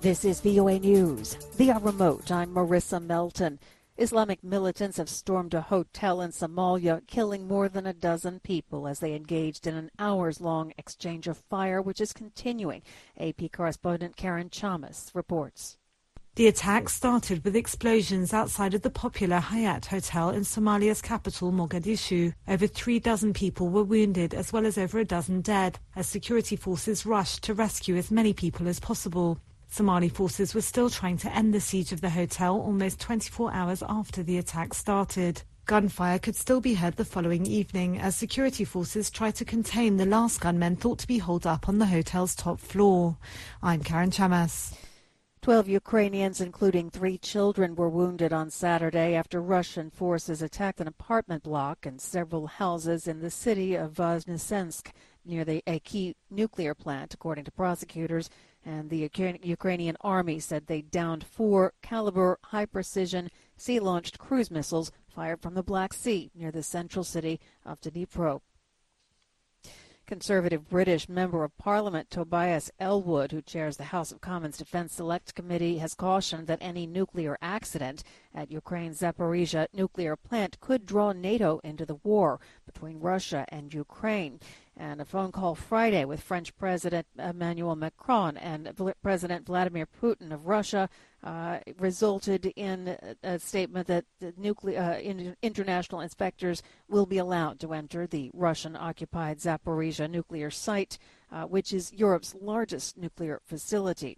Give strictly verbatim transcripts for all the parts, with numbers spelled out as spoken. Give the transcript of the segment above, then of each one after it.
This is V O A News. Via remote, I'm Marissa Melton. Islamic militants have stormed a hotel in Somalia, killing more than a dozen people as they engaged in an hours-long exchange of fire, which is continuing. A P correspondent Karen Chamas reports. The attack started with explosions outside of the popular Hayat Hotel in Somalia's capital, Mogadishu. Over three dozen people were wounded, as well as over a dozen dead, as security forces rushed to rescue as many people as possible. Somali forces were still trying to end the siege of the hotel almost twenty-four hours after the attack started. Gunfire could still be heard the following evening as security forces tried to contain the last gunmen thought to be holed up on the hotel's top floor. I'm Karen Chamas. Twelve Ukrainians, including three children, were wounded on Saturday after Russian forces attacked an apartment block and several houses in the city of Voznesensk near the a key nuclear plant, according to prosecutors. And the Ukrainian army said they downed four Caliber high-precision sea-launched cruise missiles fired from the Black Sea near the central city of Dnipro. Conservative British Member of Parliament Tobias Ellwood, who chairs the House of Commons Defence Select Committee, has cautioned that any nuclear accident at Ukraine's Zaporizhzhia nuclear plant could draw NATO into the war between Russia and Ukraine. And a phone call Friday with French President Emmanuel Macron and President Vladimir Putin of Russia uh, resulted in a statement that the nuclear uh, in, international inspectors will be allowed to enter the Russian-occupied Zaporizhzhia nuclear site, uh, which is Europe's largest nuclear facility.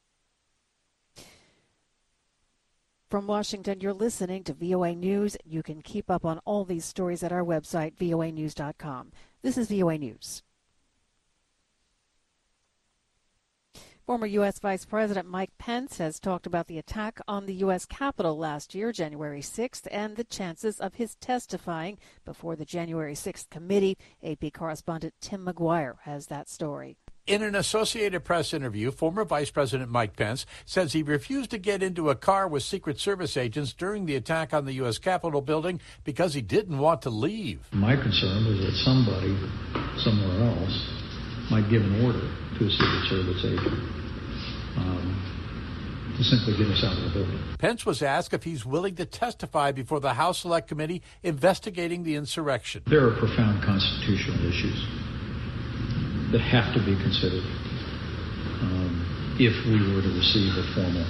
From Washington, you're listening to V O A News. You can keep up on all these stories at our website, V O A news dot com. This is V O A News. Former U S Vice President Mike Pence has talked about the attack on the U S Capitol last year, January sixth, and the chances of his testifying before the January sixth committee. A P correspondent Tim McGuire has that story. In an Associated Press interview, former Vice President Mike Pence says he refused to get into a car with Secret Service agents during the attack on the U S Capitol building because he didn't want to leave. My concern was that somebody somewhere else might give an order to a Secret Service agent um, to simply get us out of the building. Pence was asked if he's willing to testify before the House Select Committee investigating the insurrection. There are profound constitutional issues that have to be considered um, if we were to receive a formal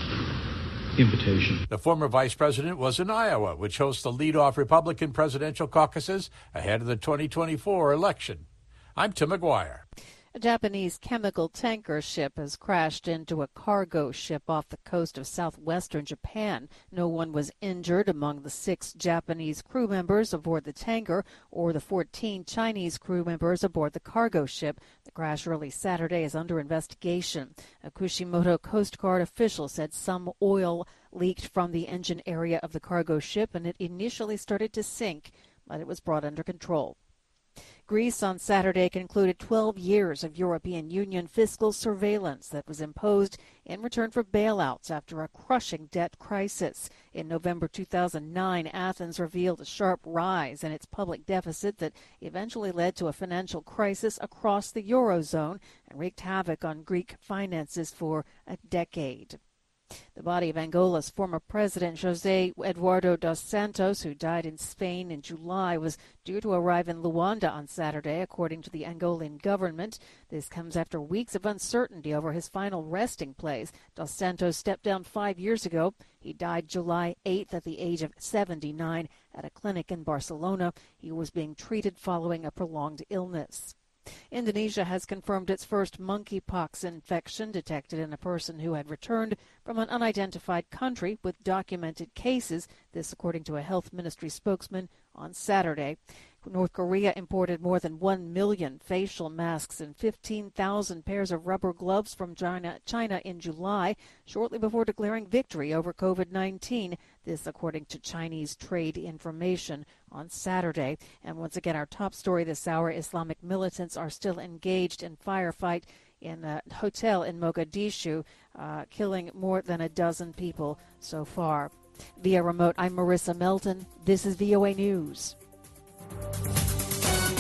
invitation. The former vice president was in Iowa, which hosts the lead-off Republican presidential caucuses ahead of the twenty twenty-four election. I'm Tim McGuire. A Japanese chemical tanker ship has crashed into a cargo ship off the coast of southwestern Japan. No one was injured among the six Japanese crew members aboard the tanker or the fourteen Chinese crew members aboard the cargo ship. The crash early Saturday is under investigation. A Kushimoto Coast Guard official said some oil leaked from the engine area of the cargo ship and it initially started to sink, but it was brought under control. Greece on Saturday concluded twelve years of European Union fiscal surveillance that was imposed in return for bailouts after a crushing debt crisis. In November two thousand nine, Athens revealed a sharp rise in its public deficit that eventually led to a financial crisis across the Eurozone and wreaked havoc on Greek finances for a decade. The body of Angola's former president, José Eduardo dos Santos, who died in Spain in July, was due to arrive in Luanda on Saturday, according to the Angolan government. This comes after weeks of uncertainty over his final resting place. Dos Santos stepped down five years ago. He died July eighth at the age of seventy-nine at a clinic in Barcelona. He was being treated following a prolonged illness. Indonesia has confirmed its first monkeypox infection detected in a person who had returned from an unidentified country with documented cases, this according to a health ministry spokesman on Saturday. North Korea imported more than one million facial masks and fifteen thousand pairs of rubber gloves from China, China in July, shortly before declaring victory over COVID nineteen. This according to Chinese trade information on Saturday. And once again, our top story this hour, Islamic militants are still engaged in firefight in a hotel in Mogadishu, uh, killing more than a dozen people so far. Via remote, I'm Marissa Melton. This is V O A News.